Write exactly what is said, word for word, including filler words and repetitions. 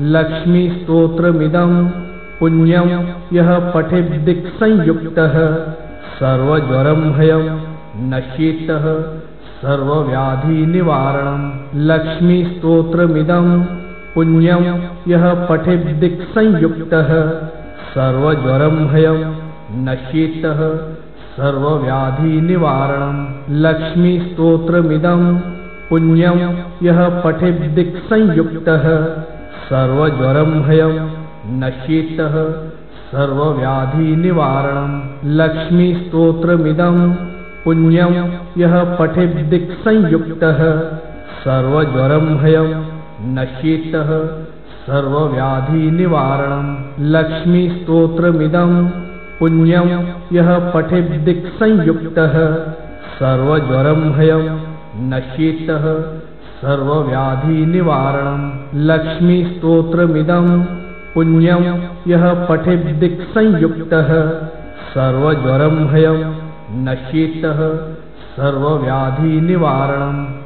लक्ष्मीस्तोत्रमिदं पुण्यं यः पठेद्दिक्संयुक्तः सर्वज्वरं भयं नश्येतः सर्वव्याधिनिवारणं। लक्ष्मीस्तोत्रमिदं पुण्यं यः पठेद्दिक्संयुक्तः सर्वज्वरं भयं नश्येतः सर्वव्याधिनिवारणं। लक्ष्मीस्तोत्रमिदं पुण्यं यः पठेद्दिक्संयुक्तः सर्वज्वरं भयं नश्येतः सर्वव्याधिनिवारणं। लक्ष्मीस्तोत्रमिदं पुण्यं यः पठेद्दिक्संयुक्तः सर्वज्वरं भयं नश्येतः सर्वव्याधिनिवारणं। लक्ष्मीस्तोत्रमिदं पुण्यं यः पठेद्दिक्संयुक्तः सर्वज्वरं भयं नश्येतः सर्वव्याधिनिवारणं। लक्ष्मीस्तोत्रमिदं पुण्यं यः पठेद्दिक्संयुक्तः सर्वज्वरं भयं नश्येतः सर्वव्याधिनिवारणं।